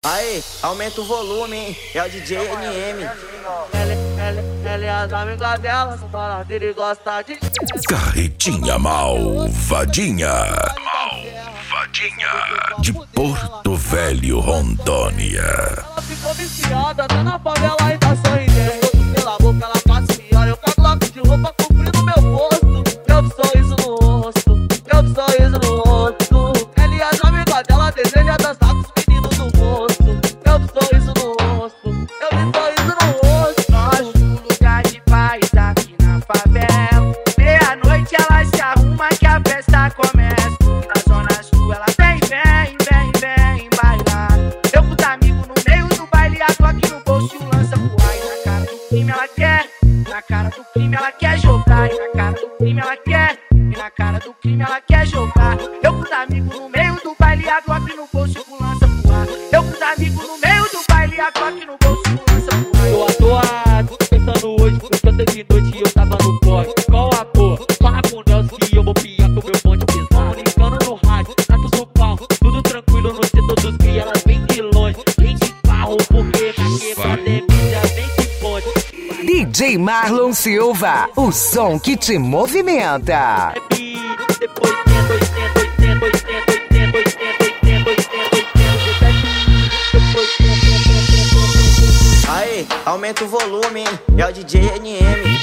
Aí, aumenta o volume, hein? É o DJ NM. Ela é as amigas dela, são baladeira e gosta de Carretinha malvadinha. Malvadinha. De Porto Velho, Rondônia. Ela ficou viciada, tá na favela e tá sorridente. Pela boca ela passeia, eu pego logo de roupa cobrindo meu rosto. Eu de sorriso no rosto, eu de sorriso no rosto. Ela e as amigas dela desejam dançar com os meninos no rosto. Eu de sorriso no rosto, eu de sorriso no rosto. Nós um lugar de paz aqui na favela. Meia-noite ela se arruma que a festa começa. Na zona sul ela vem bailar. Eu com os amigos no meio do baile, água aqui no bolso lança pro ar. E na cara do crime ela quer, na cara do crime ela quer jogar. E na cara do crime ela quer, e na cara do crime ela quer jogar. Eu com os amigos no meio do baile, água aqui no bolso lança pro ar. Eu com os amigos no meio do baile, água aqui no bolso lança pro ar. Tô atoado, pensando hoje, porque eu de noite e eu tava no corte. Qual a porra? Fala com Deus que eu vou piar com meu bonde pesado. Comunicando no rádio, trato no palco, tudo tranquilo no setor dos que elas vêm de longe. Vem de carro, porque na quebrada é mídia, vem de pode. DJ Marlon Silva, o som que te movimenta. Depois Aí, aumenta o volume, hein? É o DJ NM.